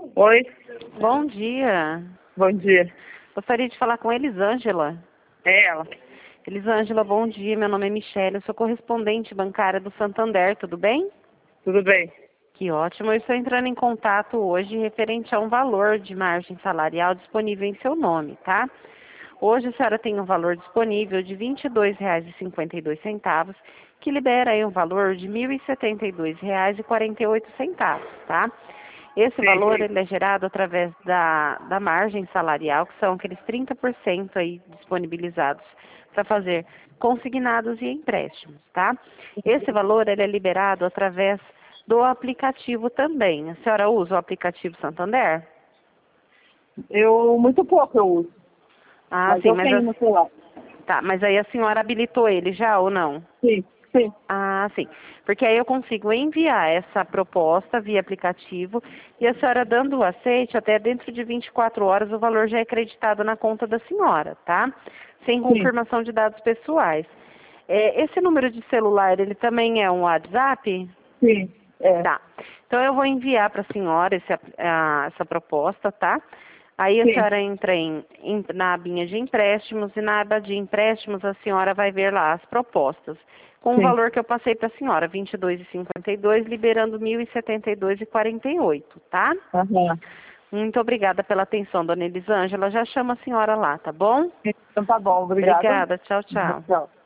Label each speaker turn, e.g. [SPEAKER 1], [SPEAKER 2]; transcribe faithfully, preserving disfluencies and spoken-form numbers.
[SPEAKER 1] Oi,
[SPEAKER 2] Bom dia.
[SPEAKER 1] bom dia.
[SPEAKER 2] Gostaria de falar com Elisângela.
[SPEAKER 1] É ela.
[SPEAKER 2] Elisângela, bom dia. Meu nome é Michele, eu sou correspondente bancária do Santander, tudo bem?
[SPEAKER 1] Tudo bem?
[SPEAKER 2] Que ótimo. Eu estou entrando em contato hoje referente a um valor de margem salarial disponível em seu nome, tá? Hoje a senhora tem um valor disponível de vinte e dois reais e cinquenta e dois centavos, que libera aí um valor de mil e setenta e dois reais e quarenta e oito centavos, tá? Esse
[SPEAKER 1] Sim,
[SPEAKER 2] valor
[SPEAKER 1] sim.
[SPEAKER 2] ele é gerado através da, da margem salarial, que são aqueles trinta por cento aí disponibilizados para fazer consignados e empréstimos, tá? Esse valor ele é liberado através do aplicativo também. A senhora usa o aplicativo Santander?
[SPEAKER 1] Eu, muito pouco eu uso,
[SPEAKER 2] Ah,
[SPEAKER 1] mas
[SPEAKER 2] sim,
[SPEAKER 1] eu
[SPEAKER 2] mas
[SPEAKER 1] tenho
[SPEAKER 2] a,
[SPEAKER 1] no celular.
[SPEAKER 2] tá, mas aí a senhora habilitou ele já ou não?
[SPEAKER 1] Sim, sim.
[SPEAKER 2] Ah, sim. Porque aí eu consigo enviar essa proposta via aplicativo e a senhora dando o aceite, até dentro de vinte e quatro horas o valor já é creditado na conta da senhora, tá? Sem
[SPEAKER 1] Sim,
[SPEAKER 2] confirmação de dados pessoais. É, esse número de celular, ele também é um WhatsApp?
[SPEAKER 1] sim, é.
[SPEAKER 2] Tá. Então eu vou enviar para a senhora esse, a- essa proposta, tá? Aí a
[SPEAKER 1] Sim,
[SPEAKER 2] senhora entra em, em- na abinha de empréstimos e na aba de empréstimos a senhora vai ver lá as propostas. Com o
[SPEAKER 1] sim.
[SPEAKER 2] valor que eu passei para a senhora, vinte e dois reais e cinquenta e dois centavos, liberando mil e setenta e dois reais e quarenta e oito centavos, tá?
[SPEAKER 1] Aham.
[SPEAKER 2] Muito obrigada pela atenção, dona Elisângela. Já chama a senhora lá, tá bom?
[SPEAKER 1] Então tá bom, obrigada.
[SPEAKER 2] Obrigada. Tchau, tchau.
[SPEAKER 1] Tchau.